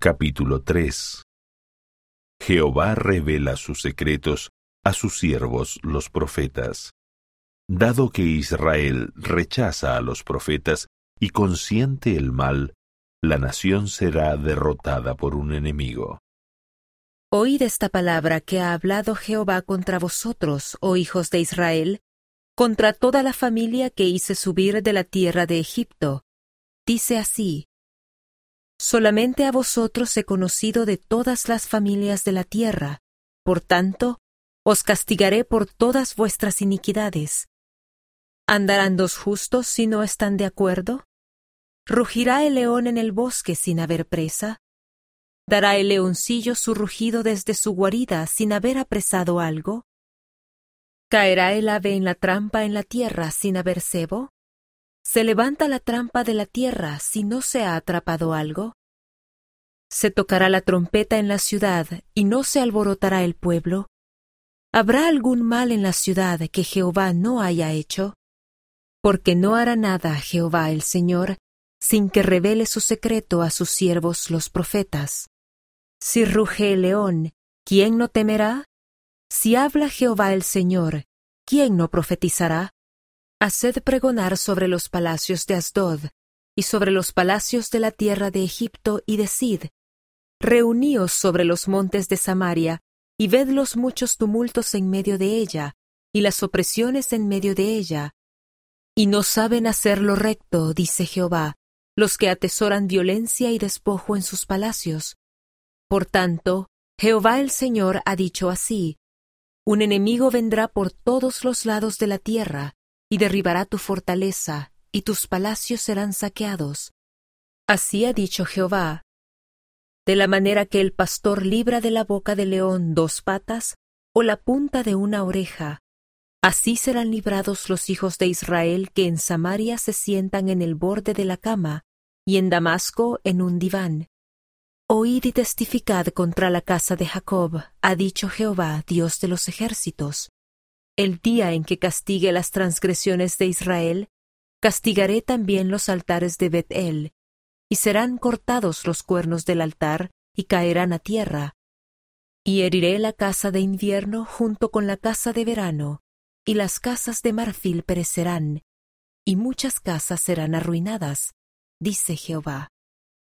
Capítulo 3. Jehová revela sus secretos a sus siervos los profetas. Dado que Israel rechaza a los profetas y consiente el mal, la nación será derrotada por un enemigo. Oíd esta palabra que ha hablado Jehová contra vosotros, oh hijos de Israel, contra toda la familia que hice subir de la tierra de Egipto. Dice así: solamente a vosotros he conocido de todas las familias de la tierra, por tanto, os castigaré por todas vuestras iniquidades. ¿Andarán dos justos si no están de acuerdo? ¿Rugirá el león en el bosque sin haber presa? ¿Dará el leoncillo su rugido desde su guarida sin haber apresado algo? ¿Caerá el ave en la trampa en la tierra sin haber cebo? ¿Se levanta la trampa de la tierra si no se ha atrapado algo? ¿Se tocará la trompeta en la ciudad y no se alborotará el pueblo? ¿Habrá algún mal en la ciudad que Jehová no haya hecho? Porque no hará nada Jehová el Señor sin que revele su secreto a sus siervos los profetas. Si ruge el león, ¿quién no temerá? Si habla Jehová el Señor, ¿quién no profetizará? Haced pregonar sobre los palacios de Asdod y sobre los palacios de la tierra de Egipto, y decid: reuníos sobre los montes de Samaria, y ved los muchos tumultos en medio de ella, y las opresiones en medio de ella. Y no saben hacer lo recto, dice Jehová, los que atesoran violencia y despojo en sus palacios. Por tanto, Jehová el Señor ha dicho así: un enemigo vendrá por todos los lados de la tierra, y derribará tu fortaleza, y tus palacios serán saqueados. Así ha dicho Jehová: de la manera que el pastor libra de la boca del león dos patas, o la punta de una oreja, así serán librados los hijos de Israel que en Samaria se sientan en el borde de la cama, y en Damasco en un diván. Oíd y testificad contra la casa de Jacob, ha dicho Jehová, Dios de los ejércitos. El día en que castigue las transgresiones de Israel, castigaré también los altares de Bet-el, y serán cortados los cuernos del altar, y caerán a tierra. Y heriré la casa de invierno junto con la casa de verano, y las casas de marfil perecerán, y muchas casas serán arruinadas, dice Jehová.